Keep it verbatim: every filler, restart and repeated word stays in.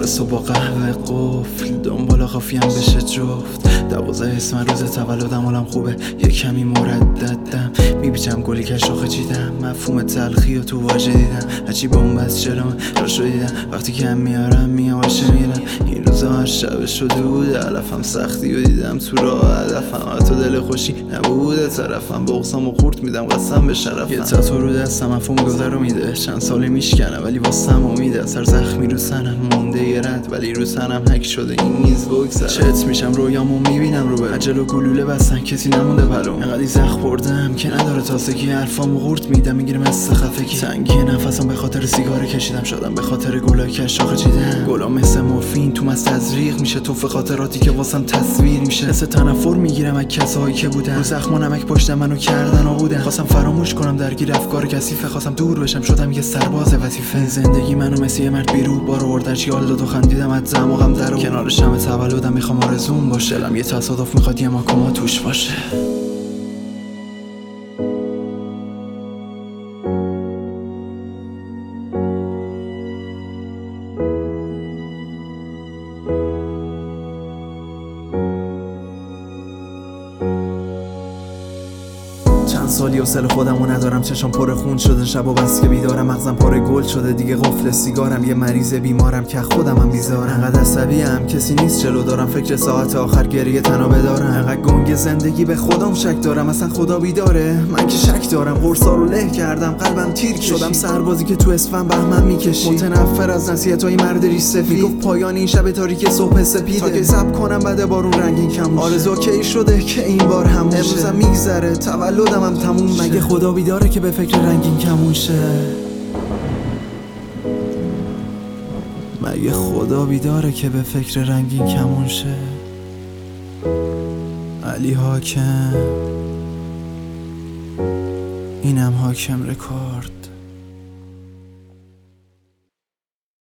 صبح با قهوه قفل دنبال قافیم بشه جفت. دوازده اسم روز تولدم حالم خوبه یه کمی مرددم. میبیچم گلی که شاخه چیدم مفهوم تلخی و تو واژه دیدم. هرچی بومبست جلوم راشو دیدم وقتی که هم میارم میاماشه میرم. این روزا هر شب شده بود علفم سختی و دیدم تو راه هدفم. تو دل خوشی نبوده طرفم بغضم و قورت میدم قسم به شرفم. یه تاتو رو دستم مفهوم گذر رو میده چند سالی میشکنه ولی واسم امیده. سر زخمی رو سنم مونده یه رد ولی رو سنم حک شده این نیز بگذره. چت میشم رویامو میبینم رو به عجل و گلوله بستن کسی نمونده پلوم. اینقدی زخم خوردم که نداره تازگی حرفامو قورت میدم میگیره مثل خفگی. تنگی نفسم به خاطر سیگار کشیدم شدم به خاطر گلای که شاخه چیدم. گلا مثل مورفین تو مست تزریق میشه توف خاطراتی که واسم تصویر میشه. حس تنفر میگیرم از کسایی که بودن رو زخم و نمک پشت منو کردن و بودن. خواستم فراموش کنم درگیر افکار کثیفه خواستم دور بشم شدم یه سرباز وظیفه. زندگی منو مثل یه مرد بیرو بارو اردش یال داد و خندیدم از دماغم درو. کنار شمع تولدم میخوام آرزوم باشه. دلم یه تصادف میخواد یه ماکوما توش باشه. چند سالی حوصله خودمو ندارم چشام پر خون شده شب و بس که بیدارم مغزم پر گل شده دیگه قفل سیگارم. یه مریض بیمارم که خودمم بیزارم. انقدر عصبیم کسی نیست جلو دارم فکر ساعت آخر گریه تنها بدارم. انقدر گنگ زندگی به خودم شک دارم اصلا خدا بیداره من که شک دارم. قرصا رو له کردم قلبم تیر کشید شدم سربازی که تو اسفن بهمن میکشی. متنفر از نصیحتای مرد ریش سفید میگفت پایان این شب تاریک صبح سپیده. تا که صبر کنم بعد بارون رنگین کم آرزو کی شده که این بار همون امروزم میگذره تولدم هم تموم شه. مگه خدا بیداره که به فکر رنگین کمون شه؟ مگه خدا بیداره که به فکر رنگین کمون شه؟ علی حاکم اینم حاکم رکورد.